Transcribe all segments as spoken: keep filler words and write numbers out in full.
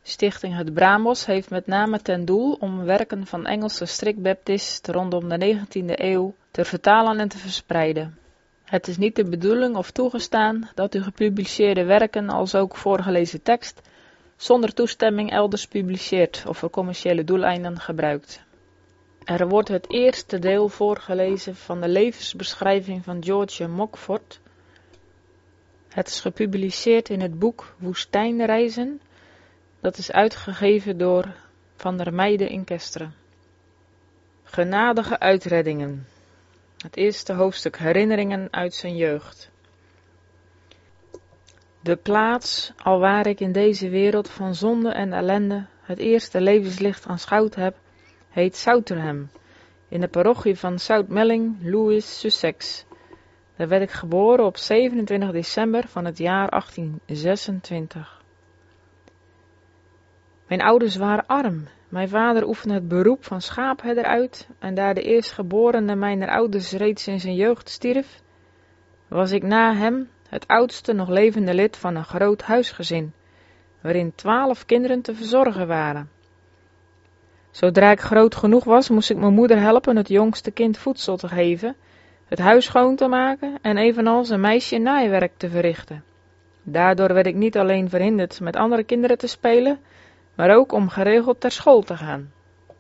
Stichting Het Bramos heeft met name ten doel om werken van Engelse strikbaptisten rondom de negentiende eeuw te vertalen en te verspreiden. Het is niet de bedoeling of toegestaan dat u gepubliceerde werken als ook voorgelezen tekst zonder toestemming elders publiceert of voor commerciële doeleinden gebruikt. Er wordt het eerste deel voorgelezen van de levensbeschrijving van George Mockford. Het is gepubliceerd in het boek Woestijnreizen. Dat is uitgegeven door Van der Meijden in Kesteren. Genadige uitreddingen. Het eerste hoofdstuk herinneringen uit zijn jeugd. De plaats, alwaar ik in deze wereld van zonde en ellende het eerste levenslicht aanschouwd heb, heet Souterham, in de parochie van South Melling, Lewis, Sussex. Daar werd ik geboren op zevenentwintig december van het jaar achttien zesentwintig. Mijn ouders waren arm. Mijn vader oefende het beroep van schaapherder uit en daar de eerstgeborene mijner ouders reeds in zijn jeugd stierf, was ik na hem het oudste nog levende lid van een groot huisgezin, waarin twaalf kinderen te verzorgen waren. Zodra ik groot genoeg was, moest ik mijn moeder helpen het jongste kind voedsel te geven, het huis schoon te maken en evenals een meisje naaiwerk te verrichten. Daardoor werd ik niet alleen verhinderd met andere kinderen te spelen, maar ook om geregeld ter school te gaan.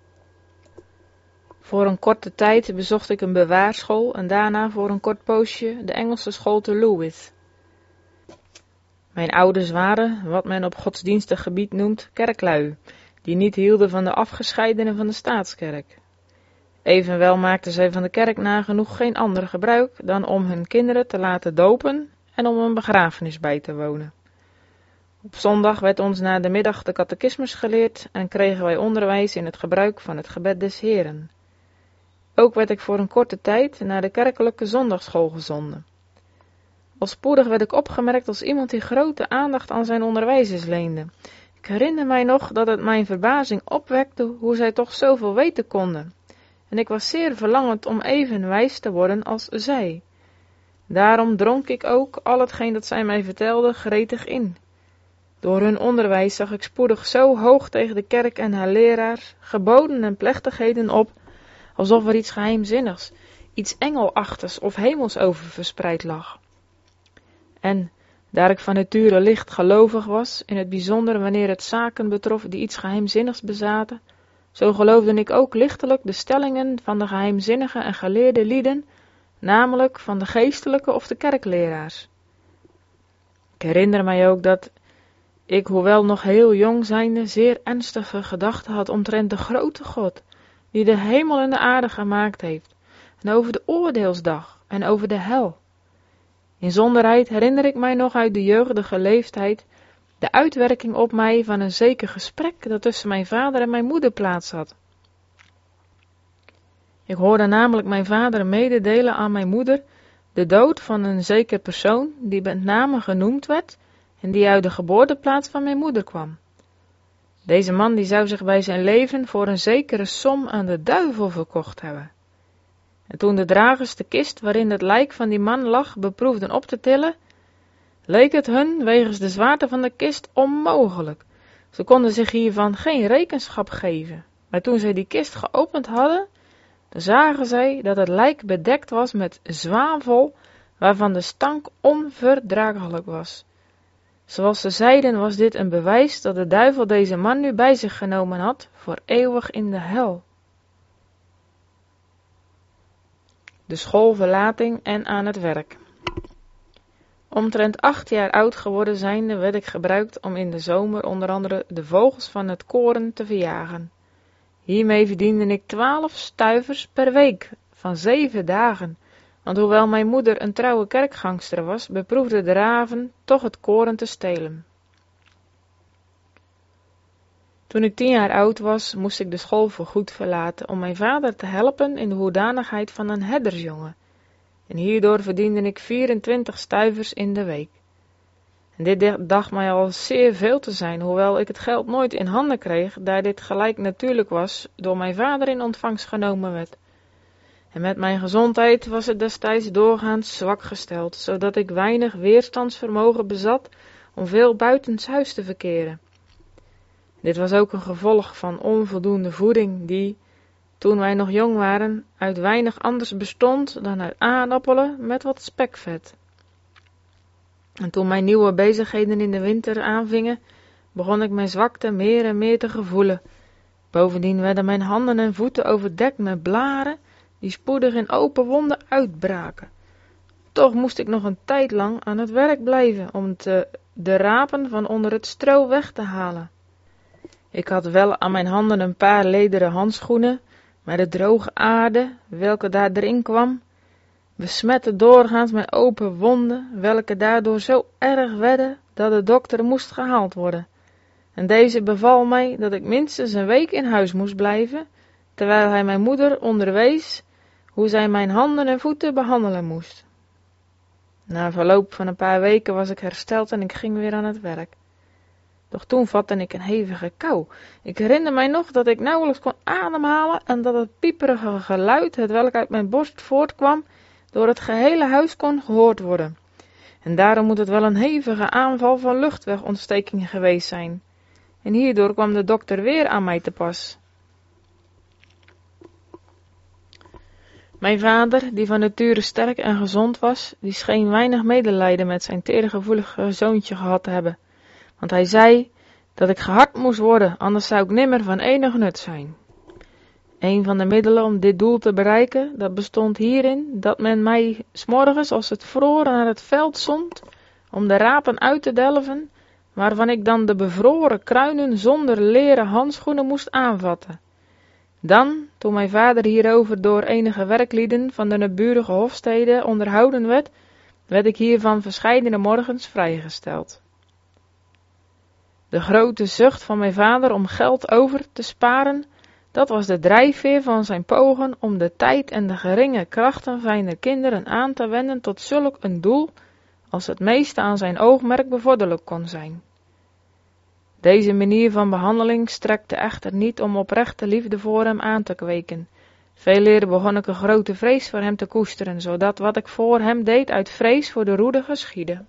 Voor een korte tijd bezocht ik een bewaarschool en daarna voor een kort poosje de Engelse school te Lewis. Mijn ouders waren, wat men op godsdienstig gebied noemt, kerklui, die niet hielden van de afgescheidenen van de staatskerk. Evenwel maakten zij van de kerk nagenoeg geen ander gebruik dan om hun kinderen te laten dopen en om een begrafenis bij te wonen. Op zondag werd ons na de middag de catechismus geleerd en kregen wij onderwijs in het gebruik van het gebed des Heren. Ook werd ik voor een korte tijd naar de kerkelijke zondagsschool gezonden. Al spoedig werd ik opgemerkt als iemand die grote aandacht aan zijn onderwijzers leende. Ik herinner mij nog dat het mijn verbazing opwekte hoe zij toch zoveel weten konden. En ik was zeer verlangend om even wijs te worden als zij. Daarom dronk ik ook al hetgeen dat zij mij vertelden gretig in. Door hun onderwijs zag ik spoedig zo hoog tegen de kerk en haar leraars, geboden en plechtigheden op, alsof er iets geheimzinnigs, iets engelachtigs of hemels over verspreid lag. En, daar ik van nature licht gelovig was, in het bijzonder wanneer het zaken betrof die iets geheimzinnigs bezaten, zo geloofde ik ook lichtelijk de stellingen van de geheimzinnige en geleerde lieden, namelijk van de geestelijke of de kerkleraars. Ik herinner mij ook dat ik, hoewel nog heel jong zijnde, zeer ernstige gedachten had omtrent de grote God, die de hemel en de aarde gemaakt heeft, en over de oordeelsdag en over de hel. Inzonderheid herinner ik mij nog uit de jeugdige leeftijd de uitwerking op mij van een zeker gesprek dat tussen mijn vader en mijn moeder plaats had. Ik hoorde namelijk mijn vader mededelen aan mijn moeder de dood van een zeker persoon die met name genoemd werd en die uit de geboorteplaats van mijn moeder kwam. Deze man die zou zich bij zijn leven voor een zekere som aan de duivel verkocht hebben. En toen de dragers de kist waarin het lijk van die man lag beproefden op te tillen, leek het hun wegens de zwaarte van de kist onmogelijk. Ze konden zich hiervan geen rekenschap geven. Maar toen zij die kist geopend hadden, dan zagen zij dat het lijk bedekt was met zwavel, waarvan de stank onverdraaglijk was. Zoals ze zeiden, was dit een bewijs dat de duivel deze man nu bij zich genomen had, voor eeuwig in de hel. De schoolverlating en aan het werk. Omtrent acht jaar oud geworden zijnde werd ik gebruikt om in de zomer onder andere de vogels van het koren te verjagen. Hiermee verdiende ik twaalf stuivers per week, van zeven dagen, want hoewel mijn moeder een trouwe kerkgangster was, beproefde de raven toch het koren te stelen. Toen ik tien jaar oud was, moest ik de school voorgoed verlaten om mijn vader te helpen in de hoedanigheid van een herdersjongen. En hierdoor verdiende ik vierentwintig stuivers in de week. En dit dacht mij al zeer veel te zijn, hoewel ik het geld nooit in handen kreeg, daar dit gelijk natuurlijk was door mijn vader in ontvangst genomen werd. En met mijn gezondheid was het destijds doorgaans zwak gesteld, zodat ik weinig weerstandsvermogen bezat om veel buitenshuis te verkeren. Dit was ook een gevolg van onvoldoende voeding die, toen wij nog jong waren, uit weinig anders bestond dan uit aardappelen met wat spekvet. En toen mijn nieuwe bezigheden in de winter aanvingen, begon ik mijn zwakte meer en meer te gevoelen. Bovendien werden mijn handen en voeten overdekt met blaren, die spoedig in open wonden uitbraken. Toch moest ik nog een tijd lang aan het werk blijven om te, de rapen van onder het stro weg te halen. Ik had wel aan mijn handen een paar lederen handschoenen, maar de droge aarde, welke daar erin kwam, besmette doorgaans mijn open wonden, welke daardoor zo erg werden dat de dokter moest gehaald worden. En deze beval mij dat ik minstens een week in huis moest blijven, terwijl hij mijn moeder onderwees hoe zij mijn handen en voeten behandelen moest. Na verloop van een paar weken was ik hersteld en ik ging weer aan het werk. Doch toen vatte ik een hevige kou. Ik herinner mij nog dat ik nauwelijks kon ademhalen en dat het pieperige geluid, hetwelk uit mijn borst voortkwam, door het gehele huis kon gehoord worden. En daarom moet het wel een hevige aanval van luchtwegontsteking geweest zijn. En hierdoor kwam de dokter weer aan mij te pas. Mijn vader, die van nature sterk en gezond was, die scheen weinig medelijden met zijn teergevoelige zoontje gehad te hebben. Want hij zei dat ik gehard moest worden, anders zou ik nimmer van enig nut zijn. Een van de middelen om dit doel te bereiken, dat bestond hierin dat men mij 's morgens als het vroor naar het veld zond om de rapen uit te delven, waarvan ik dan de bevroren kruinen zonder leren handschoenen moest aanvatten. Dan, toen mijn vader hierover door enige werklieden van de naburige hofstede onderhouden werd, werd ik hiervan verscheidene morgens vrijgesteld. De grote zucht van mijn vader om geld over te sparen, dat was de drijfveer van zijn pogen om de tijd en de geringe krachten zijner kinderen aan te wenden tot zulk een doel, als het meeste aan zijn oogmerk bevorderlijk kon zijn. Deze manier van behandeling strekte echter niet om oprechte liefde voor hem aan te kweken. Veeleer begon ik een grote vrees voor hem te koesteren, zodat wat ik voor hem deed uit vrees voor de roede geschiedde.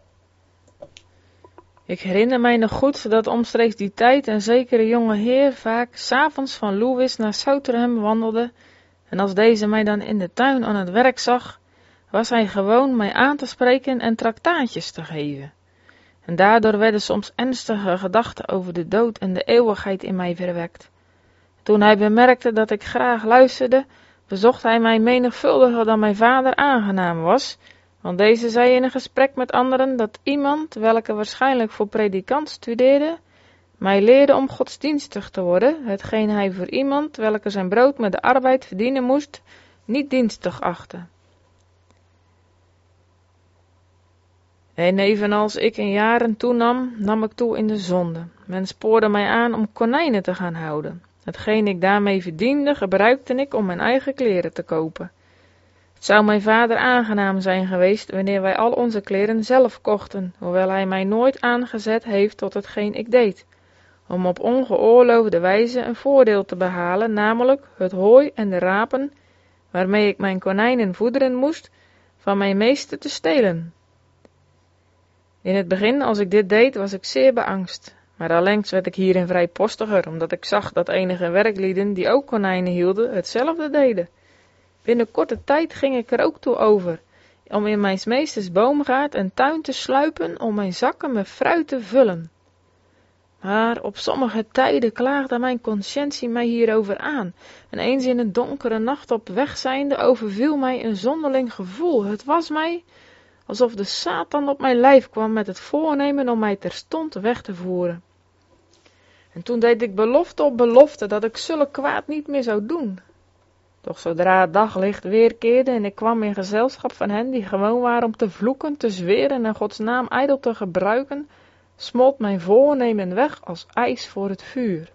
Ik herinner mij nog goed dat omstreeks die tijd een zekere jonge heer vaak 's avonds van Lewis naar Southern wandelde, en als deze mij dan in de tuin aan het werk zag, was hij gewoon mij aan te spreken en traktaatjes te geven. En daardoor werden soms ernstige gedachten over de dood en de eeuwigheid in mij verwekt. Toen hij bemerkte dat ik graag luisterde, bezocht hij mij menigvuldiger dan mijn vader aangenaam was, want deze zei in een gesprek met anderen dat iemand, welke waarschijnlijk voor predikant studeerde, mij leerde om godsdienstig te worden, hetgeen hij voor iemand, welke zijn brood met de arbeid verdienen moest, niet dienstig achtte. En evenals ik in jaren toenam, nam ik toe in de zonde. Men spoorde mij aan om konijnen te gaan houden. Hetgeen ik daarmee verdiende, gebruikte ik om mijn eigen kleren te kopen. Het zou mijn vader aangenaam zijn geweest wanneer wij al onze kleren zelf kochten, hoewel hij mij nooit aangezet heeft tot hetgeen ik deed, om op ongeoorloofde wijze een voordeel te behalen, namelijk het hooi en de rapen, waarmee ik mijn konijnen voederen moest, van mijn meester te stelen. In het begin, als ik dit deed, was ik zeer beangst, maar allengs werd ik hierin vrij postiger, omdat ik zag dat enige werklieden, die ook konijnen hielden, hetzelfde deden. Binnen korte tijd ging ik er ook toe over, om in mijn meesters boomgaard en tuin te sluipen om mijn zakken met fruit te vullen. Maar op sommige tijden klaagde mijn conscientie mij hierover aan, en eens in een donkere nacht op weg zijnde overviel mij een zonderling gevoel. Het was mij alsof de Satan op mijn lijf kwam met het voornemen om mij terstond weg te voeren. En toen deed ik belofte op belofte dat ik zulk kwaad niet meer zou doen. Doch zodra het daglicht weerkeerde en ik kwam in gezelschap van hen die gewoon waren om te vloeken, te zweren en Gods naam ijdel te gebruiken, smolt mijn voornemen weg als ijs voor het vuur.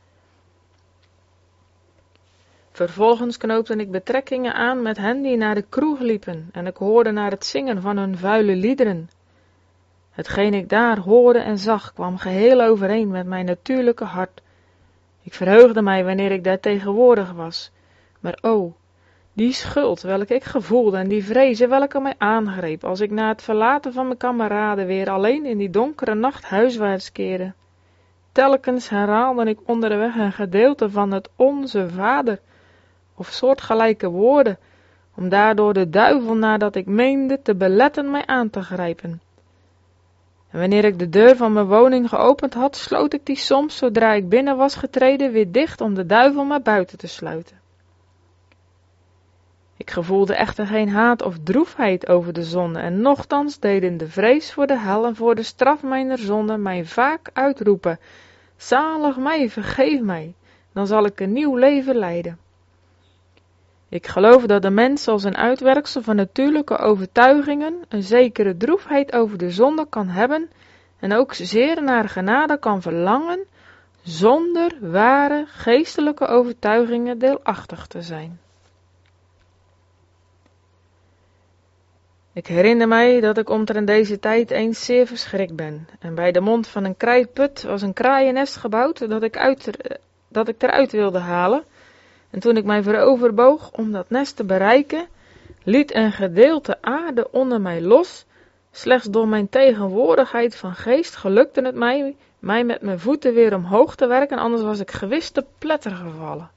Vervolgens knoopte ik betrekkingen aan met hen die naar de kroeg liepen, en ik hoorde naar het zingen van hun vuile liederen. Hetgeen ik daar hoorde en zag, kwam geheel overeen met mijn natuurlijke hart. Ik verheugde mij wanneer ik daar tegenwoordig was, maar o, die schuld welke ik gevoelde en die vrezen welke mij aangreep, als ik na het verlaten van mijn kameraden weer alleen in die donkere nacht huiswaarts keerde. telkens herhaalde ik onderweg een gedeelte van het Onze Vader, of soortgelijke woorden, om daardoor de duivel, nadat ik meende, te beletten mij aan te grijpen. En wanneer ik de deur van mijn woning geopend had, sloot ik die soms, zodra ik binnen was getreden, weer dicht om de duivel maar buiten te sluiten. Ik gevoelde echter geen haat of droefheid over de zonde, en nochtans deden de vrees voor de hel en voor de straf mijner zonde mij vaak uitroepen: zalig mij, vergeef mij, dan zal ik een nieuw leven leiden. Ik geloof dat de mens als een uitwerksel van natuurlijke overtuigingen een zekere droefheid over de zonde kan hebben en ook zeer naar genade kan verlangen, zonder ware geestelijke overtuigingen deelachtig te zijn. Ik herinner mij dat ik omtrent deze tijd eens zeer verschrikt ben, en bij de mond van een krijtput was een kraaiennest gebouwd dat ik, uit, dat ik eruit wilde halen, en toen ik mij vooroverboog om dat nest te bereiken, liet een gedeelte aarde onder mij los. Slechts door mijn tegenwoordigheid van geest gelukte het mij, mij met mijn voeten weer omhoog te werken, anders was ik gewist te pletter gevallen.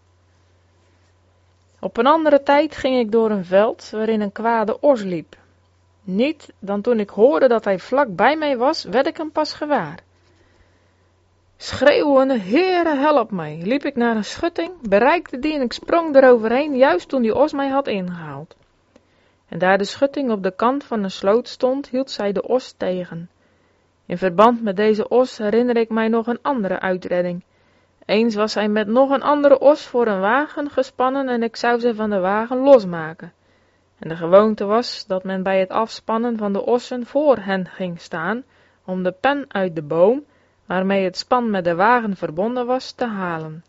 Op een andere tijd ging ik door een veld waarin een kwade os liep. Niet dan toen ik hoorde dat hij vlak bij mij was, werd ik hem pas gewaar. Schreeuwende, Heere, help mij, liep ik naar een schutting, bereikte die en ik sprong eroverheen, juist toen die os mij had ingehaald. En daar de schutting op de kant van een sloot stond, hield zij de os tegen. In verband met deze os herinner ik mij nog een andere uitredding. Eens was hij met nog een andere os voor een wagen gespannen en ik zou ze van de wagen losmaken. En de gewoonte was dat men bij het afspannen van de ossen voor hen ging staan, om de pen uit de boom, waarmee het span met de wagen verbonden was, te halen.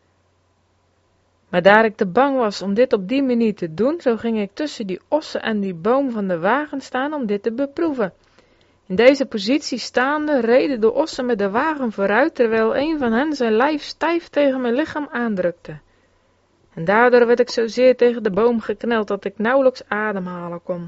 Maar daar ik te bang was om dit op die manier te doen, zo ging ik tussen die ossen en die boom van de wagen staan om dit te beproeven. In deze positie staande reden de ossen met de wagen vooruit, terwijl een van hen zijn lijf stijf tegen mijn lichaam aandrukte. En daardoor werd ik zozeer tegen de boom gekneld dat ik nauwelijks ademhalen kon.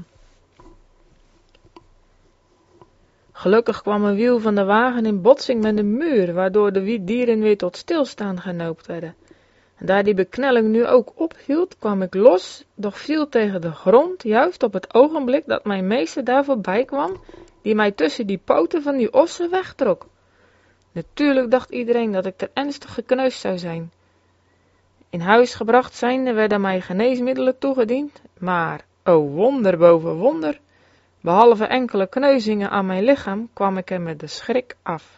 Gelukkig kwam een wiel van de wagen in botsing met een muur, waardoor de dieren weer tot stilstaan genoopt werden. En daar die beknelling nu ook ophield, kwam ik los, doch viel tegen de grond, juist op het ogenblik dat mijn meester daar voorbij kwam, die mij tussen die poten van die ossen wegtrok. Natuurlijk dacht iedereen dat ik ter ernstig gekneusd zou zijn. In huis gebracht zijnde werden mij geneesmiddelen toegediend, maar, o wonder boven wonder, behalve enkele kneuzingen aan mijn lichaam, kwam ik er met de schrik af.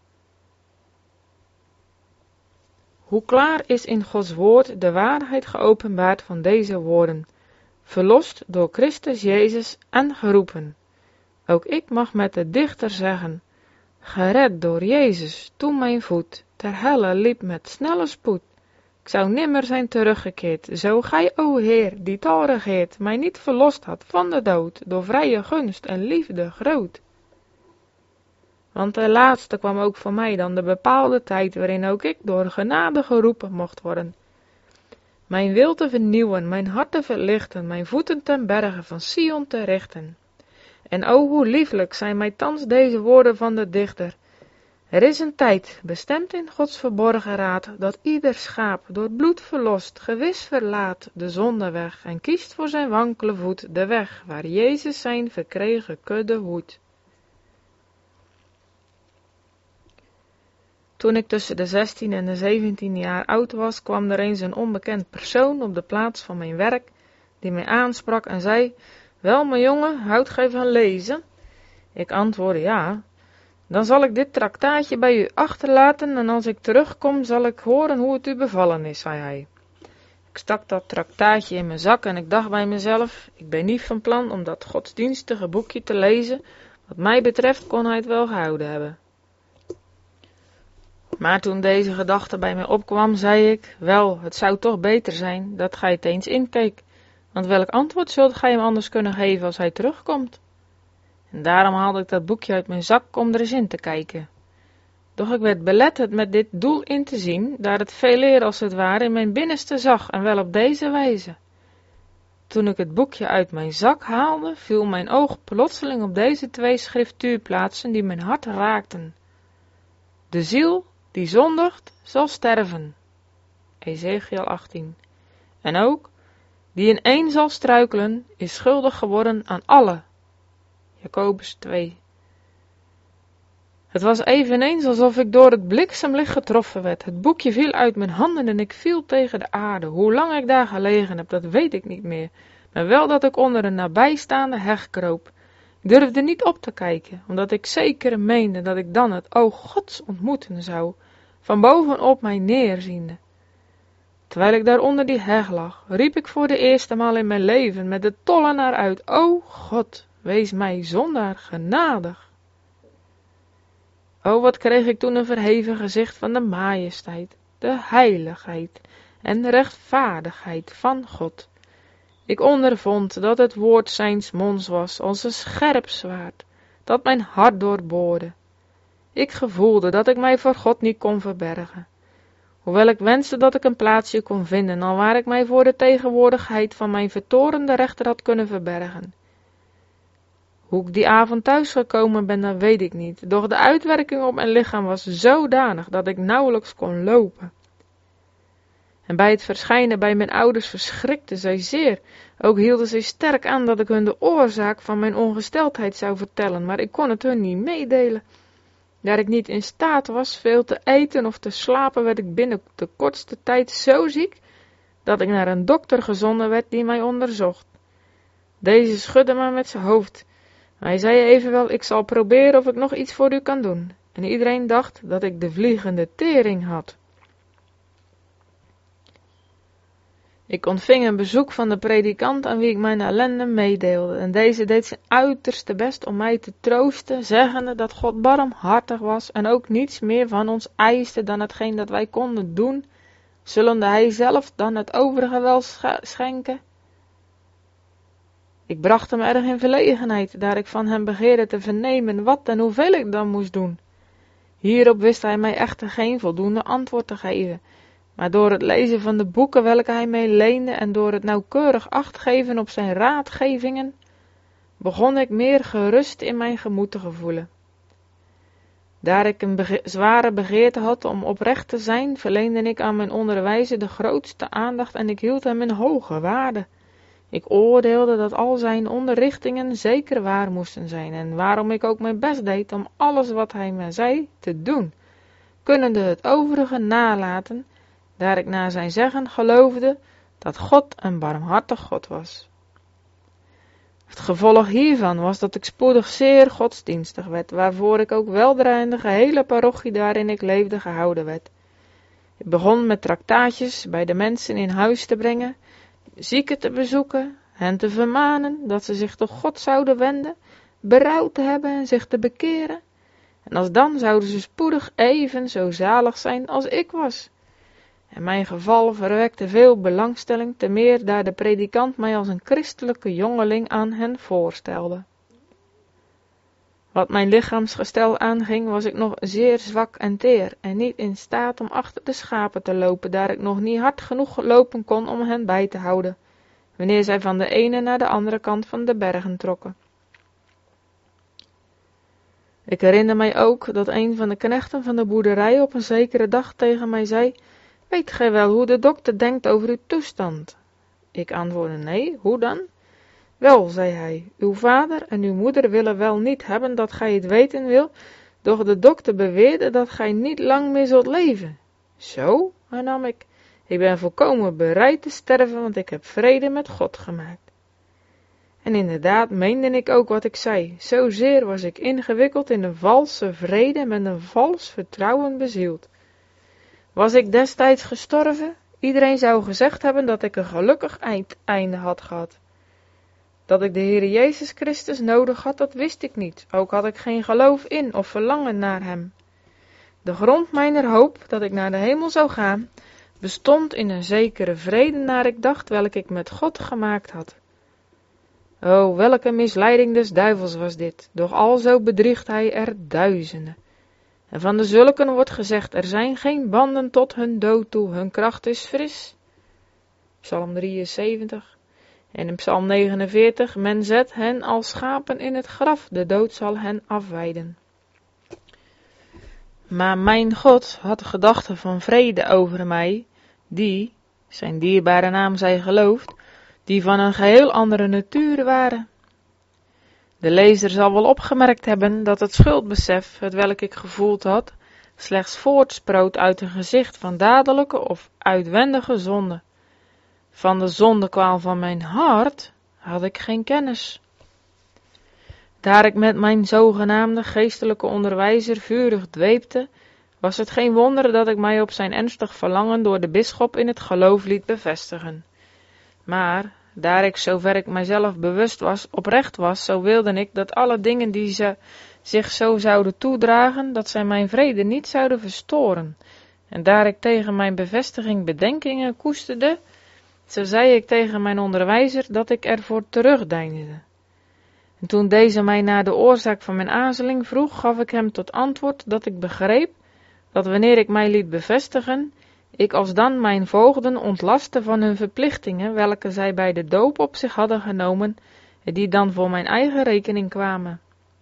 Hoe klaar is in Gods woord de waarheid geopenbaard van deze woorden, verlost door Christus Jezus en geroepen. Ook ik mag met de dichter zeggen, gered door Jezus, toen mijn voet ter helle liep met snelle spoed. Ik zou nimmer zijn teruggekeerd, zo gij, o Heer, die tal regeert, mij niet verlost had van de dood, door vrije gunst en liefde groot. Want ten laatste kwam ook voor mij dan de bepaalde tijd, waarin ook ik door genade geroepen mocht worden. Mijn wil te vernieuwen, mijn hart te verlichten, mijn voeten ten berge van Sion te richten. En o, hoe lieflijk zijn mij thans deze woorden van de dichter. Er is een tijd, bestemd in Gods verborgen raad, dat ieder schaap, door bloed verlost, gewis verlaat de zondeweg en kiest voor zijn wankele voet de weg, waar Jezus zijn verkregen kudde hoedt. Toen ik tussen de zestien en de zeventien jaar oud was, kwam er eens een onbekend persoon op de plaats van mijn werk, die mij aansprak en zei, wel mijn jongen, houdt gij van lezen? Ik antwoordde ja. Dan zal ik dit traktaatje bij u achterlaten en als ik terugkom zal ik horen hoe het u bevallen is, zei hij. Ik stak dat traktaatje in mijn zak en ik dacht bij mezelf, ik ben niet van plan om dat godsdienstige boekje te lezen, wat mij betreft kon hij het wel gehouden hebben. Maar toen deze gedachte bij mij opkwam, zei ik, wel, het zou toch beter zijn dat gij het eens inkeek, want welk antwoord zult gij hem anders kunnen geven als hij terugkomt? En daarom haalde ik dat boekje uit mijn zak om er eens in te kijken. Doch ik werd belet het met dit doel in te zien, daar het veeleer als het ware in mijn binnenste zag en wel op deze wijze. Toen ik het boekje uit mijn zak haalde, viel mijn oog plotseling op deze twee schriftuurplaatsen die mijn hart raakten. De ziel die zondigt, zal sterven. Ezekiel achttien. En ook, die in één zal struikelen, is schuldig geworden aan alle. Jacobus twee. Het was eveneens alsof ik door het bliksemlicht getroffen werd. Het boekje viel uit mijn handen en ik viel tegen de aarde. Hoe lang ik daar gelegen heb, dat weet ik niet meer. Maar wel dat ik onder een nabijstaande heg kroop. Ik durfde niet op te kijken, omdat ik zeker meende dat ik dan het oog Gods ontmoeten zou, van bovenop mij neerziende. Terwijl ik daar onder die heg lag, riep ik voor de eerste maal in mijn leven met de tollenaar uit: O God, wees mij zondaar genadig. O, wat kreeg ik toen een verheven gezicht van de majesteit, de heiligheid en de rechtvaardigheid van God. Ik ondervond dat het woord zijns monds was als een scherp zwaard, dat mijn hart doorboorde. Ik gevoelde dat ik mij voor God niet kon verbergen. Hoewel ik wenste dat ik een plaatsje kon vinden, al waar ik mij voor de tegenwoordigheid van mijn vertorende rechter had kunnen verbergen. Hoe ik die avond thuis gekomen ben, dat weet ik niet, doch de uitwerking op mijn lichaam was zodanig dat ik nauwelijks kon lopen. En bij het verschijnen bij mijn ouders verschrikten zij zeer. Ook hielden zij sterk aan dat ik hun de oorzaak van mijn ongesteldheid zou vertellen, maar ik kon het hun niet meedelen. Daar ik niet in staat was veel te eten of te slapen, werd ik binnen de kortste tijd zo ziek, dat ik naar een dokter gezonden werd die mij onderzocht. Deze schudde me met zijn hoofd. Hij zei evenwel: ik zal proberen of ik nog iets voor u kan doen. En iedereen dacht dat ik de vliegende tering had. Ik ontving een bezoek van de predikant aan wie ik mijn ellende meedeelde, en deze deed zijn uiterste best om mij te troosten, zeggende dat God barmhartig was en ook niets meer van ons eiste dan hetgeen dat wij konden doen, zullende hij zelf dan het overige wel schenken. Ik bracht hem erg in verlegenheid, daar ik van hem begeerde te vernemen wat en hoeveel ik dan moest doen. Hierop wist hij mij echter geen voldoende antwoord te geven, maar door het lezen van de boeken welke hij mij leende en door het nauwkeurig achtgeven op zijn raadgevingen, begon ik meer gerust in mijn gemoed te gevoelen. Daar ik een bege- zware begeerte had om oprecht te zijn, verleende ik aan mijn onderwijzer de grootste aandacht en ik hield hem in hoge waarde. Ik oordeelde dat al zijn onderrichtingen zeker waar moesten zijn, en waarom ik ook mijn best deed om alles wat hij me zei te doen, kunnende het overige nalaten, daar ik naar zijn zeggen geloofde dat God een barmhartig God was. Het gevolg hiervan was dat ik spoedig zeer godsdienstig werd, waarvoor ik ook weldra in de gehele parochie waarin ik leefde gehouden werd. Ik begon met traktaatjes bij de mensen in huis te brengen, zieken te bezoeken, hen te vermanen dat ze zich tot God zouden wenden, berouw te hebben en zich te bekeren, en alsdan zouden ze spoedig even zo zalig zijn als ik was. En mijn geval verwekte veel belangstelling, te meer daar de predikant mij als een christelijke jongeling aan hen voorstelde. Wat mijn lichaamsgestel aanging, was ik nog zeer zwak en teer, en niet in staat om achter de schapen te lopen, daar ik nog niet hard genoeg lopen kon om hen bij te houden, wanneer zij van de ene naar de andere kant van de bergen trokken. Ik herinner mij ook dat een van de knechten van de boerderij op een zekere dag tegen mij zei: weet gij wel hoe de dokter denkt over uw toestand? Ik antwoordde: nee, hoe dan? Wel, zei hij, uw vader en uw moeder willen wel niet hebben dat gij het weten wil, doch de dokter beweerde dat gij niet lang meer zult leven. Zo, hernam ik, ik ben volkomen bereid te sterven, want ik heb vrede met God gemaakt. En inderdaad meende ik ook wat ik zei, zozeer was ik ingewikkeld in een valse vrede met een vals vertrouwen bezield. Was ik destijds gestorven, iedereen zou gezegd hebben dat ik een gelukkig eind, einde had gehad. Dat ik de Heer Jezus Christus nodig had, dat wist ik niet, ook had ik geen geloof in of verlangen naar hem. De grond mijner hoop, dat ik naar de hemel zou gaan, bestond in een zekere vrede naar ik dacht, welke ik met God gemaakt had. O, welke misleiding des duivels was dit, doch alzo bedriegt hij er duizenden. En van de zulken wordt gezegd, er zijn geen banden tot hun dood toe, hun kracht is fris. Psalm drieënzeventig. En in Psalm negenenveertig, men zet hen als schapen in het graf, de dood zal hen afweiden. Maar mijn God had gedachten van vrede over mij, die, zijn dierbare naam zij geloofd, die van een geheel andere natuur waren. De lezer zal wel opgemerkt hebben dat het schuldbesef, hetwelk ik gevoeld had, slechts voortsproot uit een gezicht van dadelijke of uitwendige zonde. Van de zondekwaal van mijn hart had ik geen kennis. Daar ik met mijn zogenaamde geestelijke onderwijzer vurig dweepte, was het geen wonder dat ik mij op zijn ernstig verlangen door de bisschop in het geloof liet bevestigen. Maar, daar ik, zover ik mijzelf bewust was, oprecht was, zo wilde ik dat alle dingen die ze zich zo zouden toedragen, dat zij mijn vrede niet zouden verstoren. En daar ik tegen mijn bevestiging bedenkingen koesterde, zo zei ik tegen mijn onderwijzer dat ik ervoor terugdeinsde. En toen deze mij naar de oorzaak van mijn aarzeling vroeg, gaf ik hem tot antwoord dat ik begreep dat wanneer ik mij liet bevestigen, ik alsdan mijn voogden ontlastte van hun verplichtingen, welke zij bij de doop op zich hadden genomen, en die dan voor mijn eigen rekening kwamen.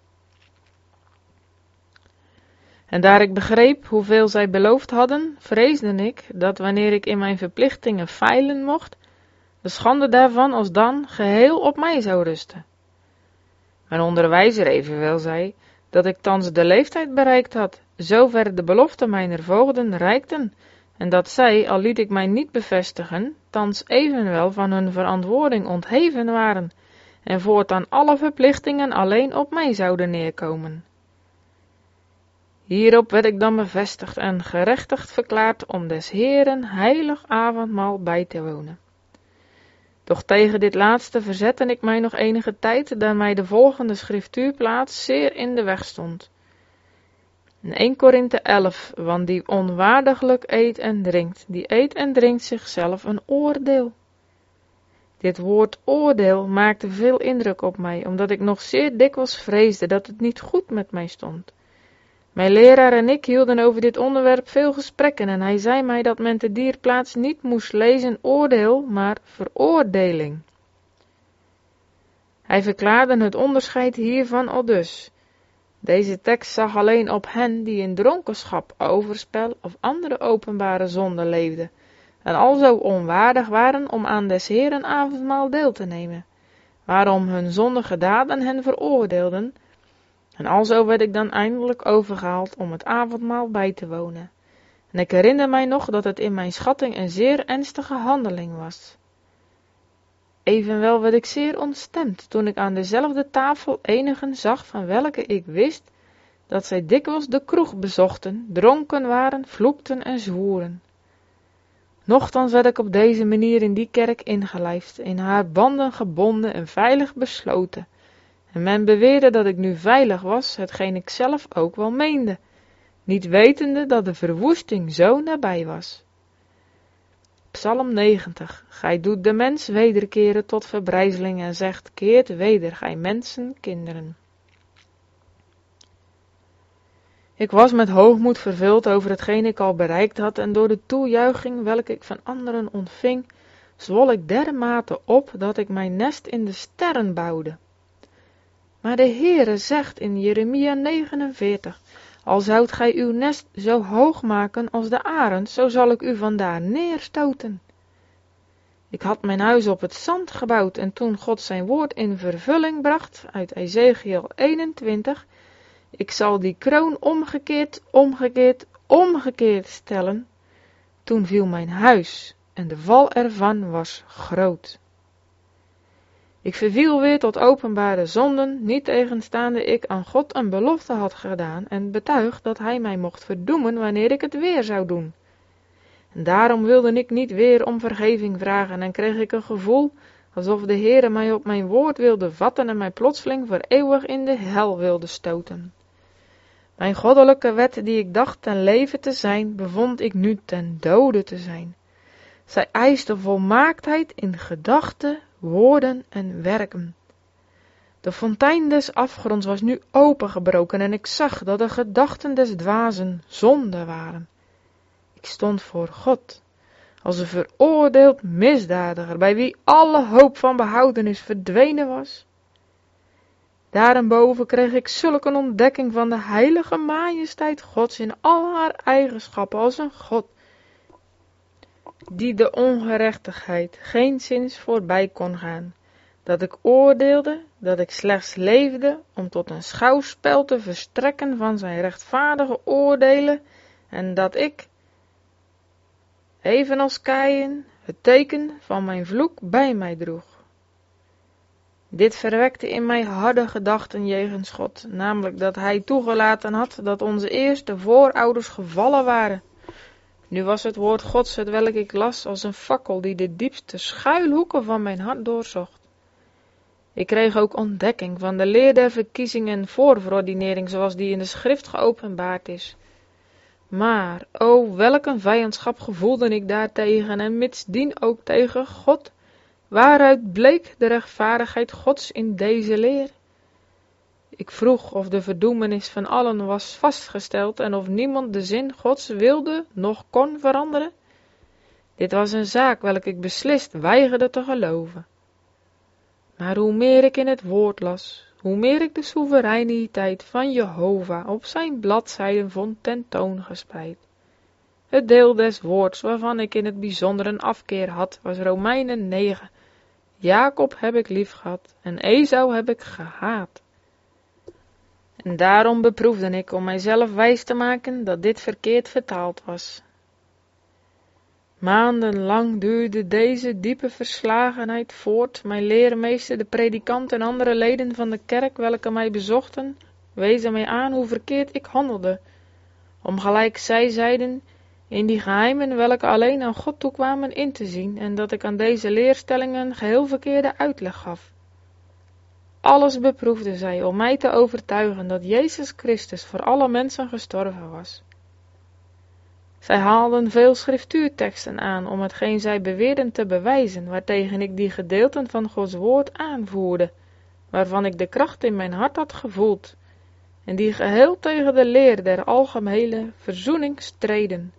En daar ik begreep hoeveel zij beloofd hadden, vreesde ik dat wanneer ik in mijn verplichtingen feilen mocht, de schande daarvan alsdan geheel op mij zou rusten. Mijn onderwijzer evenwel zei dat ik thans de leeftijd bereikt had, zover de beloften mijner voogden reikten, en dat zij, al liet ik mij niet bevestigen, thans evenwel van hun verantwoording ontheven waren, en voortaan alle verplichtingen alleen op mij zouden neerkomen. Hierop werd ik dan bevestigd en gerechtigd verklaard om des Heeren heilig avondmaal bij te wonen. Doch tegen dit laatste verzette ik mij nog enige tijd, daar mij de volgende schriftuurplaats zeer in de weg stond. In Eerste Korinthe elf, want die onwaardiglijk eet en drinkt, die eet en drinkt zichzelf een oordeel. Dit woord oordeel maakte veel indruk op mij, omdat ik nog zeer dikwijls vreesde dat het niet goed met mij stond. Mijn leraar en ik hielden over dit onderwerp veel gesprekken en hij zei mij dat men te dier plaats niet moest lezen oordeel, maar veroordeling. Hij verklaarde het onderscheid hiervan aldus. Deze tekst zag alleen op hen die in dronkenschap, overspel of andere openbare zonde leefden, en alzo onwaardig waren om aan des Heeren avondmaal deel te nemen, waarom hun zondige daden hen veroordeelden, en alzo werd ik dan eindelijk overgehaald om het avondmaal bij te wonen. En ik herinner mij nog dat het in mijn schatting een zeer ernstige handeling was. Evenwel werd ik zeer ontstemd toen ik aan dezelfde tafel enigen zag van welke ik wist dat zij dikwijls de kroeg bezochten, dronken waren, vloekten en zwoeren. Nochtans werd ik op deze manier in die kerk ingelijfd, in haar banden gebonden en veilig besloten. En men beweerde dat ik nu veilig was, hetgeen ik zelf ook wel meende, niet wetende dat de verwoesting zo nabij was. Psalm negentig. Gij doet de mens wederkeren tot verbrijzeling en zegt, keert weder, gij mensen, kinderen. Ik was met hoogmoed vervuld over hetgeen ik al bereikt had en door de toejuiching welke ik van anderen ontving, zwol ik dermate op dat ik mijn nest in de sterren bouwde. Maar de Heere zegt in Jeremia negenenveertig, al zoudt gij uw nest zo hoog maken als de arend, zo zal ik u vandaar neerstoten. Ik had mijn huis op het zand gebouwd en toen God zijn woord in vervulling bracht, uit Ezechiel eenentwintig, ik zal die kroon omgekeerd, omgekeerd, omgekeerd stellen, toen viel mijn huis en de val ervan was groot. Ik verviel weer tot openbare zonden, niet tegenstaande ik aan God een belofte had gedaan en betuigd dat hij mij mocht verdoemen wanneer ik het weer zou doen. En daarom wilde ik niet weer om vergeving vragen en kreeg ik een gevoel alsof de Heere mij op mijn woord wilde vatten en mij plotseling voor eeuwig in de hel wilde stoten. Mijn goddelijke wet die ik dacht ten leven te zijn, bevond ik nu ten dode te zijn. Zij eiste volmaaktheid in gedachten, woorden en werken. De fontein des afgronds was nu opengebroken en ik zag dat de gedachten des dwazen zonde waren. Ik stond voor God, als een veroordeeld misdadiger, bij wie alle hoop van behoudenis verdwenen was. Daarenboven kreeg ik zulk een ontdekking van de heilige majesteit Gods in al haar eigenschappen als een God, die de ongerechtigheid geenszins voorbij kon gaan, dat ik oordeelde dat ik slechts leefde om tot een schouwspel te verstrekken van zijn rechtvaardige oordelen en dat ik, evenals Kaïn, het teken van mijn vloek bij mij droeg. Dit verwekte in mij harde gedachten jegens God, namelijk dat hij toegelaten had dat onze eerste voorouders gevallen waren. Nu was het woord Gods hetwelk ik las als een fakkel die de diepste schuilhoeken van mijn hart doorzocht. Ik kreeg ook ontdekking van de leer der verkiezing en voorverordinering zoals die in de schrift geopenbaard is. Maar, o, welk een vijandschap gevoelde ik daartegen en mitsdien ook tegen God, waaruit bleek de rechtvaardigheid Gods in deze leer? Ik vroeg of de verdoemenis van allen was vastgesteld en of niemand de zin Gods wilde, noch kon veranderen. Dit was een zaak welke ik beslist weigerde te geloven. Maar hoe meer ik in het woord las, hoe meer ik de soevereiniteit van Jehovah op zijn bladzijden vond tentoongespreid. Het deel des woords waarvan ik in het bijzonder een afkeer had, was Romeinen negen. Jacob heb ik lief gehad en Esau heb ik gehaat. En daarom beproefde ik om mijzelf wijs te maken dat dit verkeerd vertaald was. Maandenlang duurde deze diepe verslagenheid voort. Mijn leermeester, de predikant en andere leden van de kerk, welke mij bezochten, wezen mij aan hoe verkeerd ik handelde, om gelijk zij zeiden, in die geheimen welke alleen aan God toekwamen in te zien, en dat ik aan deze leerstellingen geheel verkeerde uitleg gaf. Alles beproefden zij om mij te overtuigen dat Jezus Christus voor alle mensen gestorven was. Zij haalden veel schriftuurteksten aan om hetgeen zij beweerden te bewijzen, waartegen ik die gedeelten van Gods woord aanvoerde, waarvan ik de kracht in mijn hart had gevoeld, en die geheel tegen de leer der algemene verzoening streden.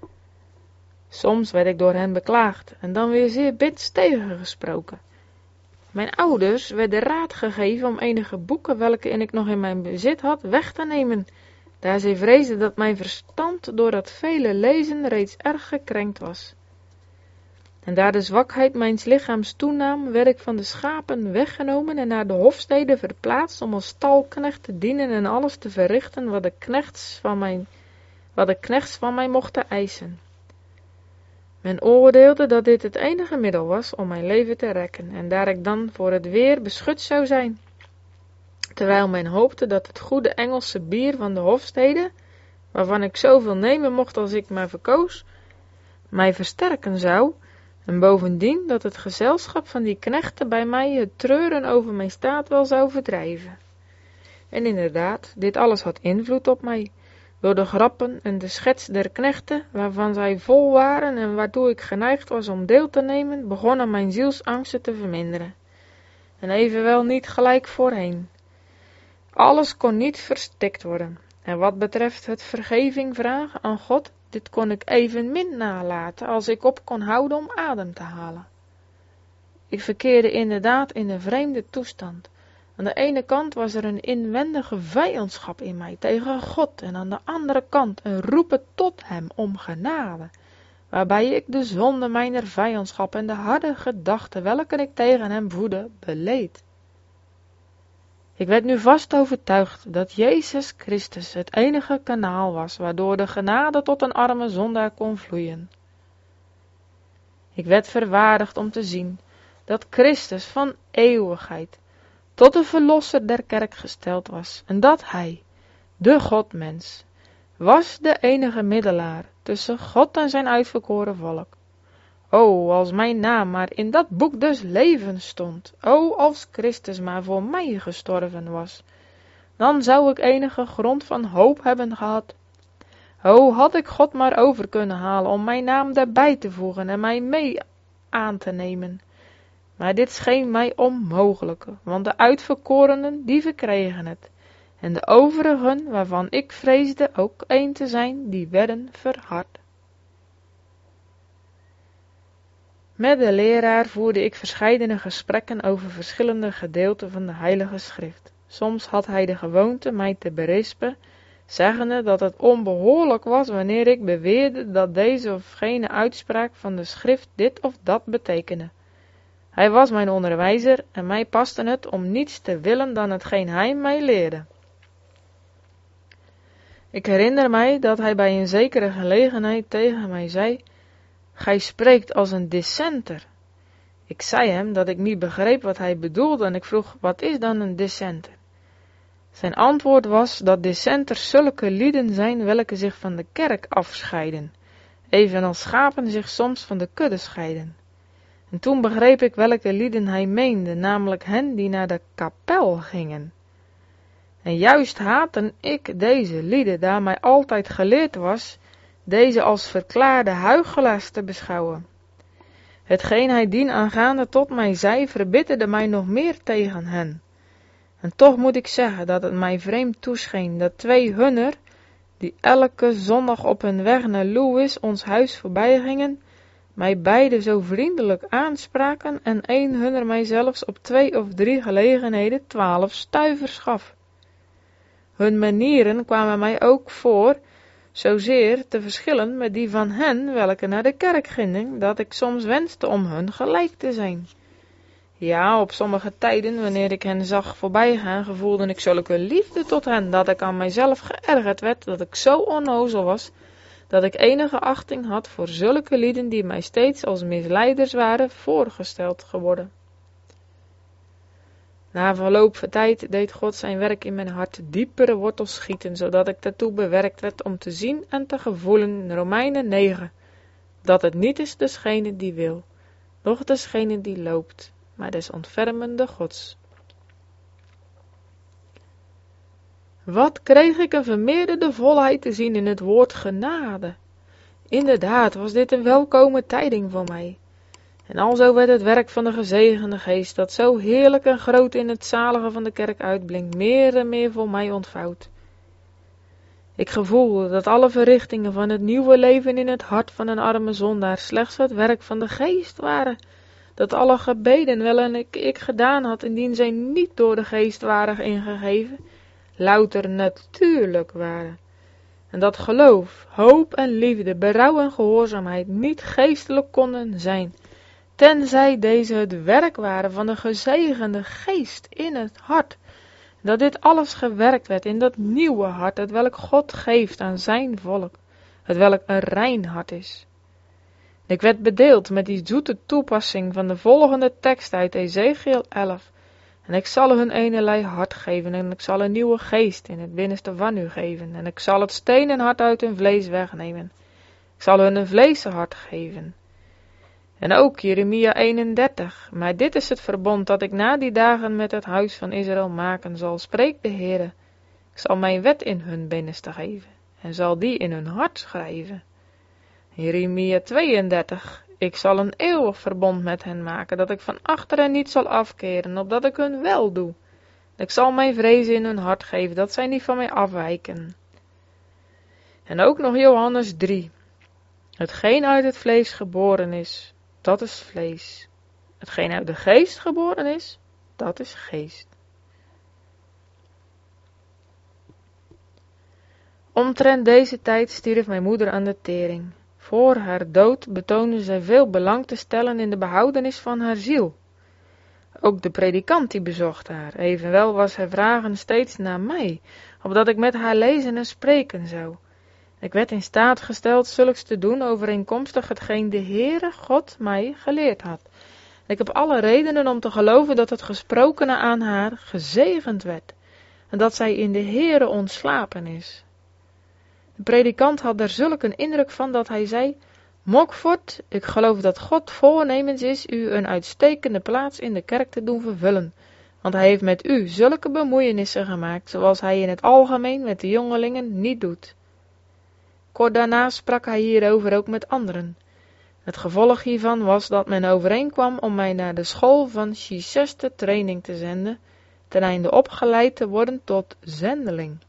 Soms werd ik door hen beklaagd en dan weer zeer bits tegengesproken. Mijn ouders werden raad gegeven om enige boeken welke ik nog in mijn bezit had weg te nemen, daar zij vreesden dat mijn verstand door dat vele lezen reeds erg gekrenkt was. En daar de zwakheid mijns lichaams toenam, werd ik van de schapen weggenomen en naar de hofstede verplaatst om als stalknecht te dienen en alles te verrichten wat de knechts van mij, wat de knechts van mij mochten eisen. Men oordeelde dat dit het enige middel was om mijn leven te rekken, en daar ik dan voor het weer beschut zou zijn, terwijl men hoopte dat het goede Engelse bier van de hofstede, waarvan ik zoveel nemen mocht als ik maar verkoos, mij versterken zou, en bovendien dat het gezelschap van die knechten bij mij het treuren over mijn staat wel zou verdrijven. En inderdaad, dit alles had invloed op mij, door de grappen en de schets der knechten, waarvan zij vol waren en waartoe ik geneigd was om deel te nemen, begonnen mijn zielsangsten te verminderen. En evenwel niet gelijk voorheen. Alles kon niet verstikt worden. En wat betreft het vergeving vragen aan God, dit kon ik evenmin nalaten als ik op kon houden om adem te halen. Ik verkeerde inderdaad in een vreemde toestand. Aan de ene kant was er een inwendige vijandschap in mij tegen God en aan de andere kant een roepen tot hem om genade, waarbij ik de zonde mijner vijandschap en de harde gedachten welke ik tegen hem voedde, beleed. Ik werd nu vast overtuigd dat Jezus Christus het enige kanaal was waardoor de genade tot een arme zondaar kon vloeien. Ik werd verwaardigd om te zien dat Christus van eeuwigheid tot de verlosser der kerk gesteld was, en dat hij, de Godmens, was de enige middelaar tussen God en zijn uitverkoren volk. O, als mijn naam maar in dat boek des levens stond, o, als Christus maar voor mij gestorven was, dan zou ik enige grond van hoop hebben gehad. O, had ik God maar over kunnen halen om mijn naam daarbij te voegen en mij mee aan te nemen. Maar dit scheen mij onmogelijk, want de uitverkorenen, die verkregen het, en de overigen, waarvan ik vreesde ook een te zijn, die werden verhard. Met de leraar voerde ik verscheidene gesprekken over verschillende gedeelten van de Heilige Schrift. Soms had hij de gewoonte mij te berispen, zeggende dat het onbehoorlijk was wanneer ik beweerde dat deze of gene uitspraak van de schrift dit of dat betekende. Hij was mijn onderwijzer en mij paste het om niets te willen dan hetgeen hij mij leerde. Ik herinner mij dat hij bij een zekere gelegenheid tegen mij zei: gij spreekt als een dissenter. Ik zei hem dat ik niet begreep wat hij bedoelde en ik vroeg: wat is dan een dissenter? Zijn antwoord was dat dissenters zulke lieden zijn welke zich van de kerk afscheiden, evenals schapen zich soms van de kudde scheiden. En toen begreep ik welke lieden hij meende, namelijk hen die naar de kapel gingen. En juist haatte ik deze lieden, daar mij altijd geleerd was, deze als verklaarde huichelaars te beschouwen. Hetgeen hij dienaangaande tot mij zei, verbitterde mij nog meer tegen hen. En toch moet ik zeggen dat het mij vreemd toescheen dat twee hunner, die elke zondag op hun weg naar Lewis ons huis voorbij gingen, mij beide zo vriendelijk aanspraken en een hunner mij zelfs op twee of drie gelegenheden twaalf stuivers gaf. Hun manieren kwamen mij ook voor zozeer te verschillen met die van hen welke naar de kerk gingen, dat ik soms wenste om hun gelijk te zijn. Ja, op sommige tijden, wanneer ik hen zag voorbijgaan, gevoelde ik zulke liefde tot hen, dat ik aan mijzelf geërgerd werd, dat ik zo onnozel was, dat ik enige achting had voor zulke lieden die mij steeds als misleiders waren voorgesteld geworden. Na verloop van tijd deed God zijn werk in mijn hart diepere wortels schieten, zodat ik daartoe bewerkt werd om te zien en te gevoelen in Romeinen negen, dat het niet is desgene die wil, noch desgene die loopt, maar des ontfermende Gods. Wat kreeg ik een vermeerderde volheid te zien in het woord genade. Inderdaad was dit een welkome tijding voor mij. En alzo werd het werk van de gezegende geest, dat zo heerlijk en groot in het zalige van de kerk uitblinkt, meer en meer voor mij ontvouwt. Ik gevoelde dat alle verrichtingen van het nieuwe leven in het hart van een arme zondaar slechts het werk van de geest waren, dat alle gebeden welke ik, ik gedaan had, indien zij niet door de geest waren ingegeven, louter natuurlijk waren. En dat geloof, hoop en liefde, berouw en gehoorzaamheid niet geestelijk konden zijn, tenzij deze het werk waren van de gezegende geest in het hart, dat dit alles gewerkt werd in dat nieuwe hart, het welk God geeft aan zijn volk, het welk een rein hart is. Ik werd bedeeld met die zoete toepassing van de volgende tekst uit Ezekiel elf, en ik zal hun eenerlei hart geven, en ik zal een nieuwe geest in het binnenste van u geven, en ik zal het stenen hart uit hun vlees wegnemen. Ik zal hun een vleesen hart geven. En ook Jeremia eenendertig, maar dit is het verbond dat ik na die dagen met het huis van Israël maken zal, spreekt de Heere. Ik zal mijn wet in hun binnenste geven, en zal die in hun hart schrijven. Jeremia tweeëndertig, ik zal een eeuwig verbond met hen maken, dat ik van achteren niet zal afkeren, opdat ik hun wel doe. Ik zal mijn vrezen in hun hart geven, dat zij niet van mij afwijken. En ook nog Johannes drie, hetgeen uit het vlees geboren is, dat is vlees. Hetgeen uit de geest geboren is, dat is geest. Omtrent deze tijd stierf mijn moeder aan de tering. Voor haar dood betoonde zij veel belang te stellen in de behoudenis van haar ziel. Ook de predikant die bezocht haar, evenwel was haar vragen steeds naar mij, opdat ik met haar lezen en spreken zou. Ik werd in staat gesteld zulks te doen overeenkomstig hetgeen de Heere God mij geleerd had. Ik heb alle redenen om te geloven dat het gesprokene aan haar gezegend werd, en dat zij in de Heere ontslapen is. De predikant had er zulk een indruk van dat hij zei: Mockford, ik geloof dat God voornemens is u een uitstekende plaats in de kerk te doen vervullen, want hij heeft met u zulke bemoeienissen gemaakt, zoals hij in het algemeen met de jongelingen niet doet. Kort daarna sprak hij hierover ook met anderen. Het gevolg hiervan was dat men overeenkwam om mij naar de school van Chichester training te zenden, ten einde opgeleid te worden tot zendeling.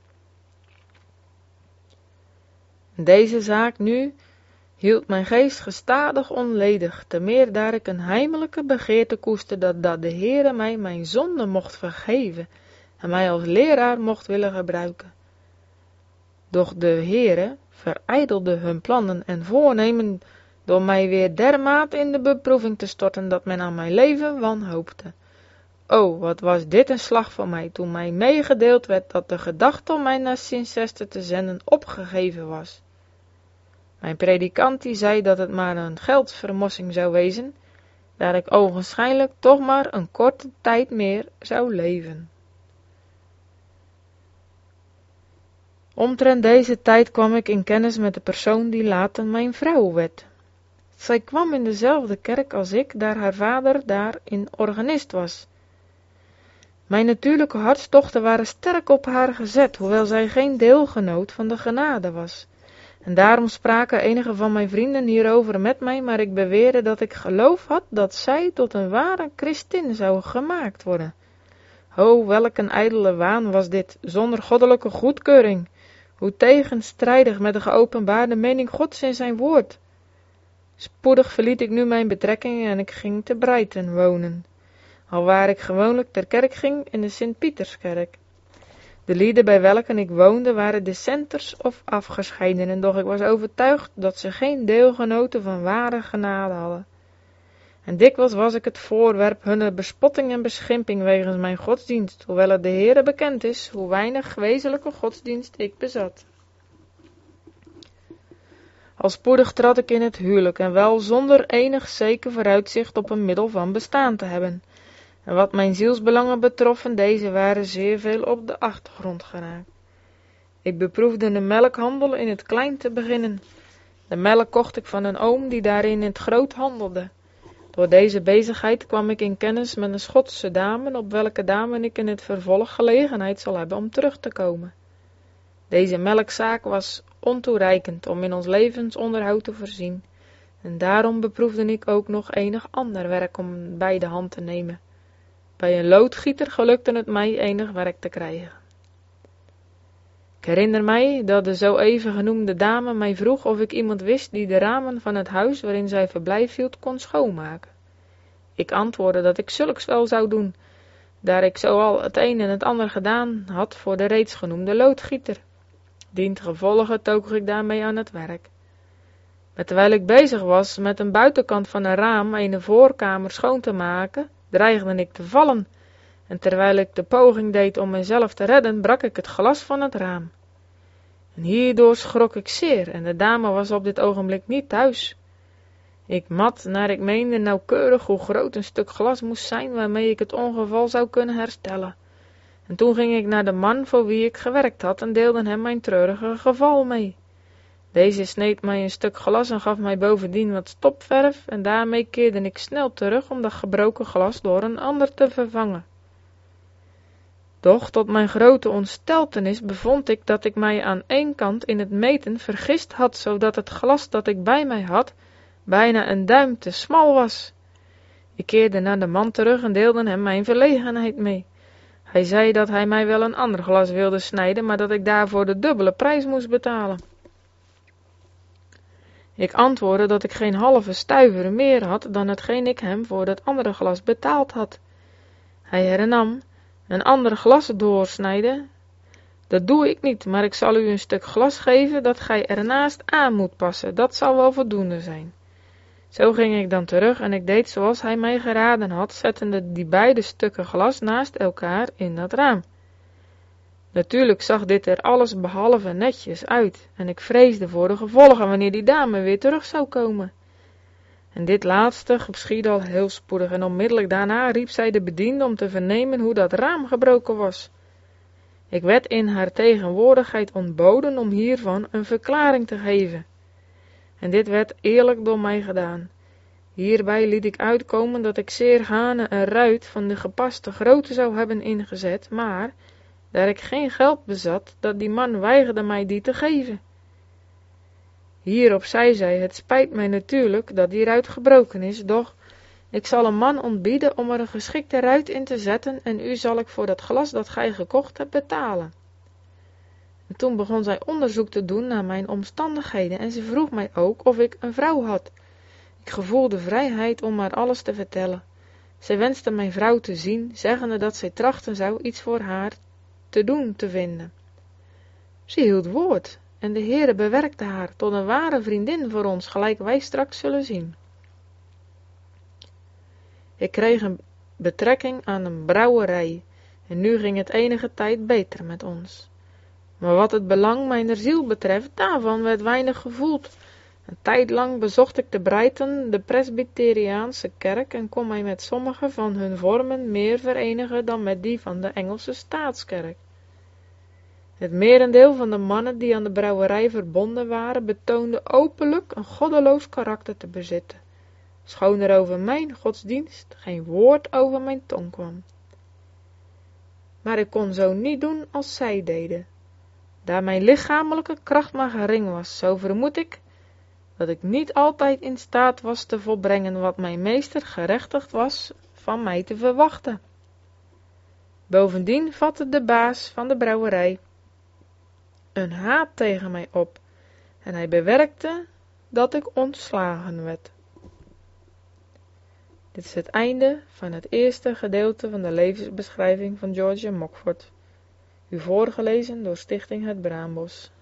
Deze zaak nu hield mijn geest gestadig onledig, te meer daar ik een heimelijke begeerte koesterde dat, dat de Heere mij mijn zonde mocht vergeven, en mij als leraar mocht willen gebruiken. Doch de Heere verijdelde hun plannen en voornemen door mij weer dermate in de beproeving te storten dat men aan mijn leven wanhoopte. O, wat was dit een slag voor mij, toen mij meegedeeld werd dat de gedachte om mij naar Cirencester te zenden opgegeven was. Mijn predikant die zei dat het maar een geldvermossing zou wezen, daar ik ogenschijnlijk toch maar een korte tijd meer zou leven. Omtrent deze tijd kwam ik in kennis met de persoon die later mijn vrouw werd. Zij kwam in dezelfde kerk als ik, daar haar vader daarin organist was. Mijn natuurlijke hartstochten waren sterk op haar gezet, hoewel zij geen deelgenoot van de genade was. En daarom spraken enige van mijn vrienden hierover met mij, maar ik beweerde dat ik geloof had dat zij tot een ware Christin zou gemaakt worden. O, welk een ijdele waan was dit, zonder goddelijke goedkeuring, hoe tegenstrijdig met de geopenbaarde mening Gods in zijn woord. Spoedig verliet ik nu mijn betrekking en ik ging te Brighton wonen, alwaar ik gewoonlijk ter kerk ging in de Sint-Pieterskerk. De lieden bij welken ik woonde waren dissenters of afgescheidenen, doch ik was overtuigd dat ze geen deelgenoten van ware genade hadden. En dikwijls was ik het voorwerp hunner bespotting en beschimping wegens mijn godsdienst, hoewel het de Heere bekend is hoe weinig wezenlijke godsdienst ik bezat. Al spoedig trad ik in het huwelijk, en wel zonder enig zeker vooruitzicht op een middel van bestaan te hebben. En wat mijn zielsbelangen betroffen, deze waren zeer veel op de achtergrond geraakt. Ik beproefde de melkhandel in het klein te beginnen. De melk kocht ik van een oom die daarin in het groot handelde. Door deze bezigheid kwam ik in kennis met een Schotse dame, op welke dame ik in het vervolg gelegenheid zal hebben om terug te komen. Deze melkzaak was ontoereikend om in ons levensonderhoud te voorzien, en daarom beproefde ik ook nog enig ander werk om bij de hand te nemen. Bij een loodgieter gelukte het mij enig werk te krijgen. Ik herinner mij dat de zo even genoemde dame mij vroeg of ik iemand wist die de ramen van het huis waarin zij verblijf hield kon schoonmaken. Ik antwoordde dat ik zulks wel zou doen, daar ik zoal het een en het ander gedaan had voor de reeds genoemde loodgieter. Dientengevolge toog ik daarmee aan het werk. Maar terwijl ik bezig was met een buitenkant van een raam een voorkamer schoon te maken, dreigde ik te vallen, en terwijl ik de poging deed om mezelf te redden, brak ik het glas van het raam. En hierdoor schrok ik zeer, en de dame was op dit ogenblik niet thuis. Ik mat, naar ik meende nauwkeurig hoe groot een stuk glas moest zijn, waarmee ik het ongeval zou kunnen herstellen. En toen ging ik naar de man voor wie ik gewerkt had en deelde hem mijn treurige geval mee. Deze sneed mij een stuk glas en gaf mij bovendien wat stopverf, en daarmee keerde ik snel terug om dat gebroken glas door een ander te vervangen. Doch tot mijn grote ontsteltenis bevond ik dat ik mij aan één kant in het meten vergist had, zodat het glas dat ik bij mij had bijna een duim te smal was. Ik keerde naar de man terug en deelde hem mijn verlegenheid mee. Hij zei dat hij mij wel een ander glas wilde snijden, maar dat ik daarvoor de dubbele prijs moest betalen. Ik antwoordde dat ik geen halve stuiver meer had dan hetgeen ik hem voor dat andere glas betaald had. Hij hernam: een ander glas doorsnijden? Dat doe ik niet, maar ik zal u een stuk glas geven dat gij ernaast aan moet passen, dat zal wel voldoende zijn. Zo ging ik dan terug en ik deed zoals hij mij geraden had, zettende die beide stukken glas naast elkaar in dat raam. Natuurlijk zag dit er alles behalve netjes uit, en ik vreesde voor de gevolgen wanneer die dame weer terug zou komen. En dit laatste geschiedde al heel spoedig, en onmiddellijk daarna riep zij de bediende om te vernemen hoe dat raam gebroken was. Ik werd in haar tegenwoordigheid ontboden om hiervan een verklaring te geven. En dit werd eerlijk door mij gedaan. Hierbij liet ik uitkomen dat ik zeer gaarne een ruit van de gepaste grootte zou hebben ingezet, maar, daar ik geen geld bezat, dat die man weigerde mij die te geven. Hierop zei zij: het spijt mij natuurlijk dat die ruit gebroken is, doch ik zal een man ontbieden om er een geschikte ruit in te zetten, en u zal ik voor dat glas dat gij gekocht hebt betalen. En toen begon zij onderzoek te doen naar mijn omstandigheden, en ze vroeg mij ook of ik een vrouw had. Ik gevoelde vrijheid om haar alles te vertellen. Zij wenste mijn vrouw te zien, zeggende dat zij trachten zou iets voor haar te doen te vinden. Ze hield woord en de Heere bewerkte haar tot een ware vriendin voor ons, gelijk wij straks zullen zien. Ik kreeg een betrekking aan een brouwerij en nu ging het enige tijd beter met ons. Maar wat het belang mijner ziel betreft, daarvan werd weinig gevoeld. Een tijd lang bezocht ik te Brighton de Presbyteriaanse kerk en kon mij met sommige van hun vormen meer verenigen dan met die van de Engelse staatskerk. Het merendeel van de mannen die aan de brouwerij verbonden waren, betoonde openlijk een goddeloos karakter te bezitten, schoon er over mijn godsdienst geen woord over mijn tong kwam. Maar ik kon zo niet doen als zij deden. Daar mijn lichamelijke kracht maar gering was, zo vermoed ik dat ik niet altijd in staat was te volbrengen wat mijn meester gerechtigd was van mij te verwachten. Bovendien vatte de baas van de brouwerij een haat tegen mij op en hij bewerkte dat ik ontslagen werd. Dit is het einde van het eerste gedeelte van de levensbeschrijving van Georgia Mockford, u voorgelezen door Stichting Het Braambos.